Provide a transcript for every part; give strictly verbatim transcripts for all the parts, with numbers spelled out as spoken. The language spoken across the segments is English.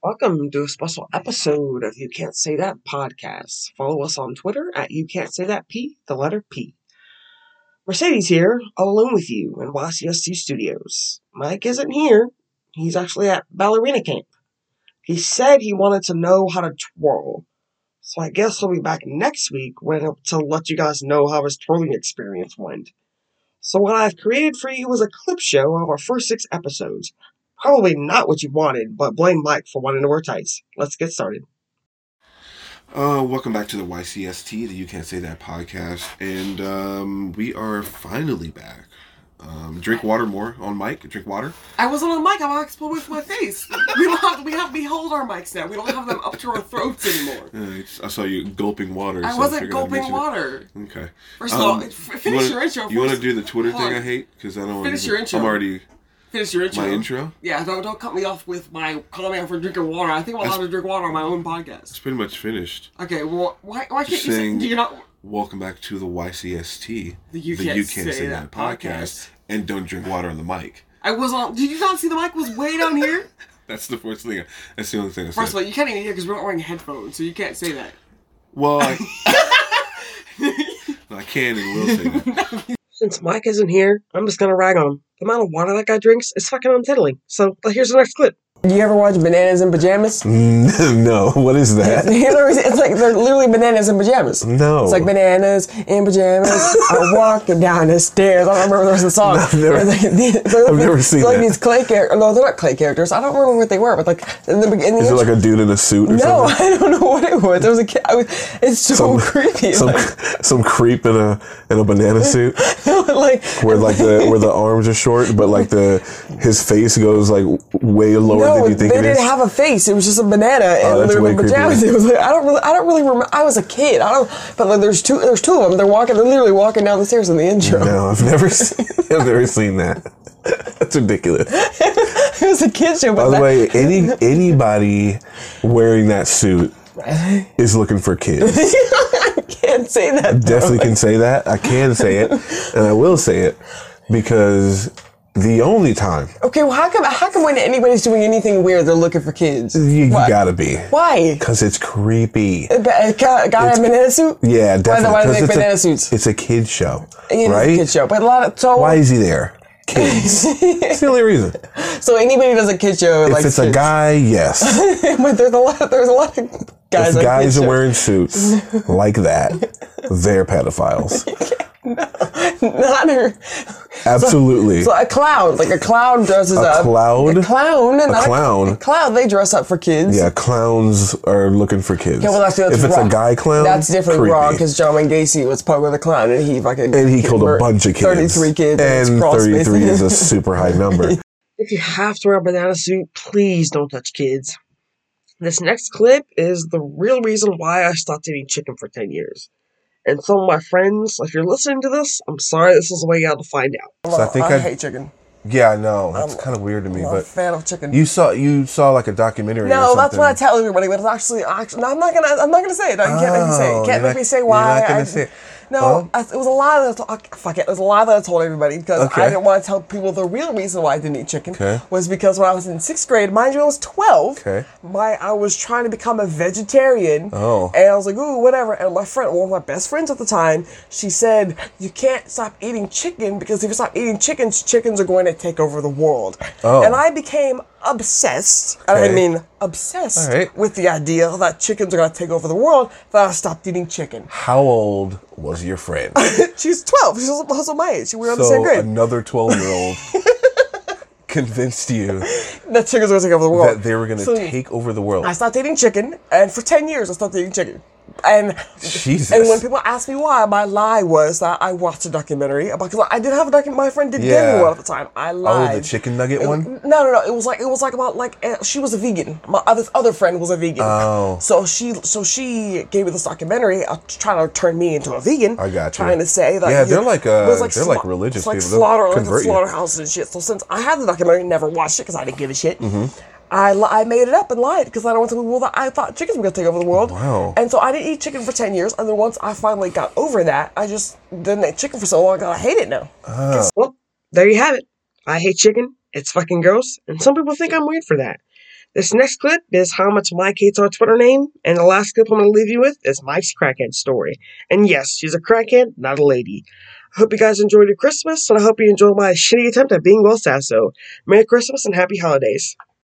Welcome to a special episode of You Can't Say That podcast. Follow us on Twitter at You Can't Say That P, the letter P. Mercedes here, alone with you in Y C S T Studios. Mike isn't here. He's actually at ballerina camp. He said he wanted to know how to twirl. So I guess he'll be back next week when to let you guys know how his twirling experience went. So what I've created for you is a clip show of our first six episodes. Probably not what you wanted, but blame Mike for wanting to wear tights. Let's get started. Uh, welcome back to the Y C S T, the You Can't Say That podcast, and um, we are finally back. Um, drink water more on mic. Drink water. I wasn't on mic. I'm exploding with my face. We don't have. We have. We hold our mics now. We don't have them up to our throats anymore. Uh, I saw you gulping water. I so wasn't I gulping water. Okay. First of um, all, f- finish you your wanna, intro. You want to first. do the Twitter Hold thing? on. I hate because I don't. want Finish to your intro. I'm already. Finish your intro. My intro? Yeah. Don't don't cut me off with my comment for drinking water. I think I'm allowed to drink water on my own podcast. It's pretty much finished. Okay. Well, why why can't Just you say? saying, Do you not? Welcome back to the Y C S T, The You the Can't You Can't Say Say That That podcast, and don't drink water on the mic. I was on. Did you not see the mic was way down here? That's the first thing. That's the only thing I said. First of all, you can't even hear because we're not wearing headphones, so you can't say that. Well, I, I can and will say that. Since Mike isn't here, I'm just gonna rag on him. The amount of water that guy drinks is fucking unsettling. So here's the next clip. Do you ever watch Bananas in Pajamas? No, what is that? It's like they're literally bananas in pajamas. No. It's like bananas in pajamas are walking down the stairs. I don't remember the rest of the song. No, I've never- Like, they're, they're, I've never seen they're like that. these clay characters. No, they're not clay characters. I don't remember what they were, but like in the beginning. Is it like a dude in a suit or No, something? I don't know what it was. There was a kid. I was, it's so Some- creepy. Some like, some creep in a in a banana suit like where like the where the arms are short, but like the his face goes like way lower no, than you think they it didn't is. have a face. It was just a banana and that's they were way in pajamas. creepier. It was like I don't really, I don't really remember. I was a kid. I don't. But like, there's two, there's two of them. They're walking. They're literally walking down the stairs in the intro. No, I've never seen, I've never seen that. That's ridiculous. It was a kid show. By But the that, way, any anybody wearing that suit is looking for kids. I can't say that. Definitely can say that. I can say it, and I will say it because the only time Okay, well, how come, how come when anybody's doing anything weird, they're looking for kids? you, you What? gotta be. Why? Because it's creepy. A ba- a guy, a guy in a banana suit? Yeah, definitely. Why, why do they 'cause make it's banana a, suits? It's a kid show, It is right? a kid show, but a lot of so. Why is he there? Kids. That's the only reason. So anybody does a kid show, If like it's a guy, yes. but there's a lot. There's a lot of guys. If on guys kid are shows. wearing suits like that, they're pedophiles. Not her. Absolutely. So a clown, like a clown dresses A up. clown? A clown. A clown? A clown. They dress up for kids. Yeah, clowns are looking for kids. Yeah, well, that's, that's if it's wrong. a guy clown, that's definitely creepy. wrong because John Wayne Gacy was part with a clown and he fucking And he killed a murdered bunch of kids. thirty-three kids. And it's crawl space. thirty-three is a super high number. If you have to wear a banana suit, please don't touch kids. This next clip is the real reason why I stopped eating chicken for ten years. And some of my friends, if you're listening to this, I'm sorry this is the way you had to find out. So I think I I- hate chicken. Yeah, I know. That's kind of weird to me, I'm not a but fan of chicken. you saw you saw like a documentary. or No, something. that's what I tell everybody. But it's actually, actually, no, I'm not gonna. I'm not gonna say it. No, you can't make me say it. You Oh, can't you're make not- me say you're why. not gonna I, say it. No, Well- I, it was a lie that I, fuck it. It was a lie that I told everybody because Okay. I didn't want to tell people the real reason why I didn't eat chicken Okay. was because when I was in sixth grade, mind you, I was twelve. Okay. My I was trying to become a vegetarian. Oh. And I was like, ooh, whatever. And my friend, one of my best friends at the time, she said, you can't stop eating chicken because if you stop eating chickens, chickens are going to take over the world. Oh. And I became obsessed. And I Okay. mean obsessed All right. with the idea that chickens are going to take over the world, that I stopped eating chicken. How old was your friend? She's twelve. She's also my age. We were in the same So grade. another twelve-year-old convinced you That chickens were going to take over the world. that they were going to So, take over the world. I stopped eating chicken, and for ten years I stopped eating chicken. And Jesus. and when people ask me why, my lie was that I watched a documentary about because I did have a documentary. My friend did Yeah. Disney one at the time. I lied. Oh, the chicken nugget It- one? No, no, no. It was like it was like about like uh, she was a vegan. My other other friend was a vegan. Oh. So she so she gave me this documentary uh, trying to turn me into a vegan. I got you. Trying to say that Yeah, you- they're like, uh, it was they're like sla- religious it's like people. They'll slaughter, like convert a you. slaughterhouse and shit. So since I had the documentary, never watched it because I didn't give a shit. Mm-hmm. I, li- I made it up and lied because I don't want to tell people that I thought chickens were going to take over the world. Wow. And so I didn't eat chicken for ten years. And then once I finally got over that, I just didn't eat chicken for so long that I hate it now. Well, there you have it. I hate chicken. It's fucking gross. And some people think I'm weird for that. This next clip is how much Mike hates our Twitter name, and the last clip I'm going to leave you with is Mike's crackhead story. And yes, she's a crackhead, not a lady. I hope you guys enjoyed your Christmas, and I hope you enjoyed my shitty attempt at being Will Sasso. Merry Christmas and Happy Holidays.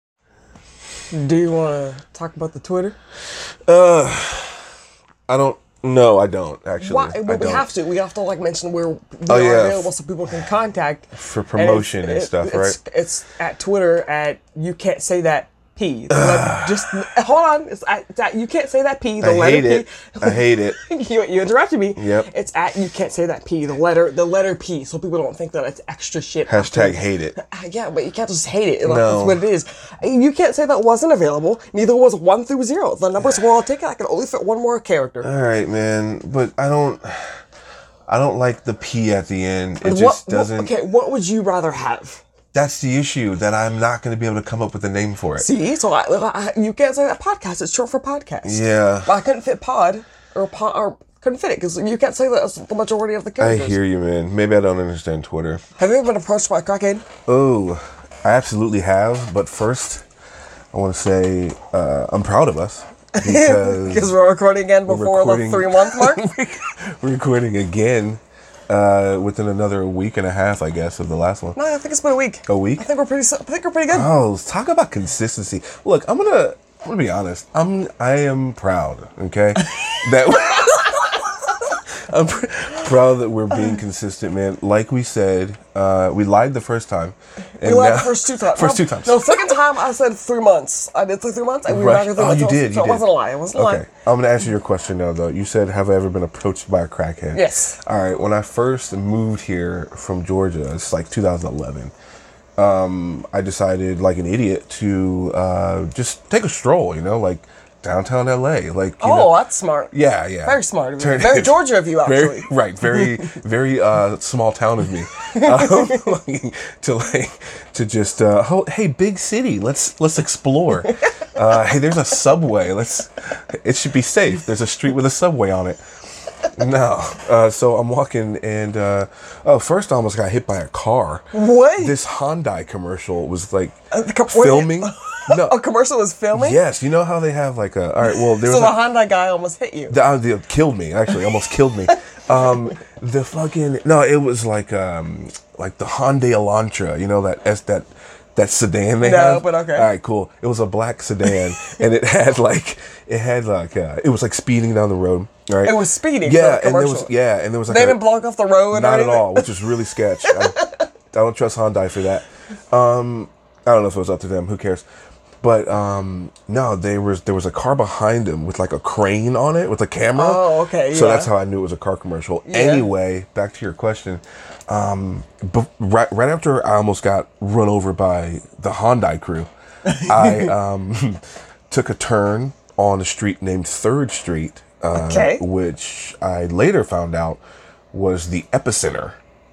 Do you want to talk about the Twitter? Uh, I don't. No, I don't actually. Why? I But we don't. have to. We have to like mention where we Oh, are yeah. available so people can contact For promotion and, it- stuff, it's, right? It's at Twitter at you can't say that P. The letter- just hold on. It's at, it's at you can't say that P. The I letter hate P. it. I hate it. you, you interrupted me. Yep. It's at you can't say that P. The letter the letter P. So people don't think that it's extra shit. Hashtag hate it. Yeah, but you can't just hate it. Like, No. That's what it is. You can't say that wasn't available. Neither was one through zero. The numbers were all taken. I can only fit one more character. All right, man. But I don't. I don't like the P at the end. It What- just what- doesn't. okay, what would you rather have? That's the issue, that I'm not going to be able to come up with a name for it. See, so I, I, you can't say that podcast. It's short for podcast. Yeah. But I couldn't fit pod or pod or couldn't fit it because you can't say that as the majority of the I characters. hear you, man. Maybe I don't understand Twitter. Have you ever been approached by a crackhead? Oh, I absolutely have. But first, I want to say uh, I'm proud of us. Because Because we're recording again we're before recording- the three month mark. we're recording again uh, within another week and a half, I guess, of the last one. No, I think it's been a week. A week? I think we're pretty. I think we're pretty good. Oh, let's talk about consistency. Look, I'm gonna I'm gonna be honest. I'm I am proud. Okay, that I'm pr- proud that we're being consistent, man. Like we said, uh, we lied the first time. And We lied now- the first two times. First no, two times. No, second time I said three months. I did say three months, and we Right. were not Oh, gonna you do did. So You it did. wasn't a lie. It wasn't a Okay, lie. I'm gonna answer your question now, though. You said, "Have I ever been approached by a crackhead?" Yes. All right. When I first moved here from Georgia, it's like two thousand eleven. Um, I decided, like an idiot, to uh, just take a stroll. You know, like downtown L A. Like, you Oh, know, that's smart. yeah, yeah. Very smart of you. Turn- Very Georgia of you, Very, actually. right, very, very uh, small town of me. Um, like, to like, to just, uh, oh, hey, big city, let's let's explore. Uh, hey, there's a subway. Let's. It should be safe. There's a street with a subway on it. No, uh, so I'm walking and uh, oh, first I almost got hit by a car. What? This Hyundai commercial was like the co- what? filming. No, A commercial was filming? yes, you know how they have like a. All right, well, there So was the a, Honda guy almost hit you. the, uh, the killed me actually, almost killed me. Um, the fucking no, it was like um, like the Hyundai Elantra, you know that S that that sedan they No, have. but okay. All right, cool. It was a black sedan, and it had like it had like uh, it was like speeding down the road. Right. It was speeding. Yeah, for a and there commercial. was yeah, and there was like They a, didn't block off the road. or not at anything? all, which is really sketch. I, I don't trust Hyundai for that. Um, I don't know if it was up to them. Who cares? But um, no, there was there was a car behind him with like a crane on it with a camera. Oh, okay, So yeah. that's how I knew it was a car commercial. Yeah. Anyway, back to your question. Um, but right right after I almost got run over by the Hyundai crew, I um, took a turn on a street named Third Street, uh, Okay. which I later found out was the epicenter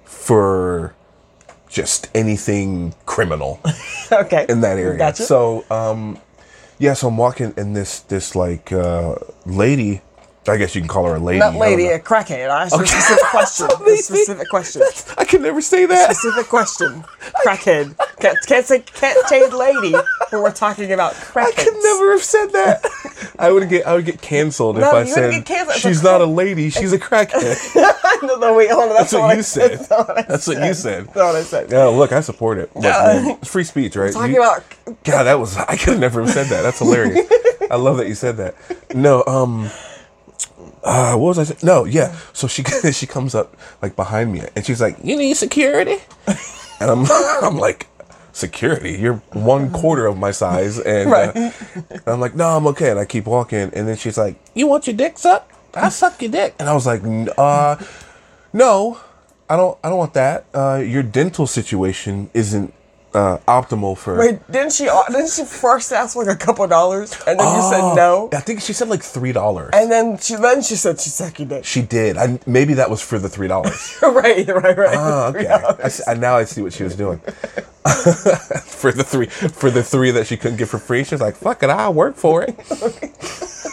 for just anything criminal Okay. in that area. Gotcha. So, um, yeah, so I'm walking and this, this like, uh, lady, I guess you can call her a lady. Not I lady, don't a crackhead. I asked you a specific question. A specific question. know. I can never say that. Specific question. Crackhead. Can't, can't say can't say lady when we're talking about crackheads. I could never have said that. I would get, I would get canceled No, if I you wouldn't said get canceled. It's she's a not a crack- lady, she's a crackhead. no, no, wait, hold on. That's, That's what not you I said. That's not what I That's what you said. That's not what I said. Yeah, look, I support it. Look, man, it's free speech, right? Talking You- about God, that was I could have never have said that. That's hilarious. I love that you said that. No, um uh what was I saying? No, yeah. So she she comes up like behind me and she's like, "You need security?" And I'm I'm like, "Security? You're one quarter of my size." And, Right. uh, and I'm like, "No, I'm okay." And I keep walking and then she's like, "You want your dick sucked? I'll suck your dick." And I was like, "N- uh no. I don't I don't want that. Uh your dental situation isn't uh optimal for wait, didn't she didn't she first ask like a couple dollars and then you said no? I think she said like three dollars. And then she then she said she suck your dick. She did. I, maybe that was for the three dollars. right, right, right. Oh, okay. I, see- I, now I see what she was doing. for the three, for the three that she couldn't get for free, she was like, "Fuck it, I'll work for it."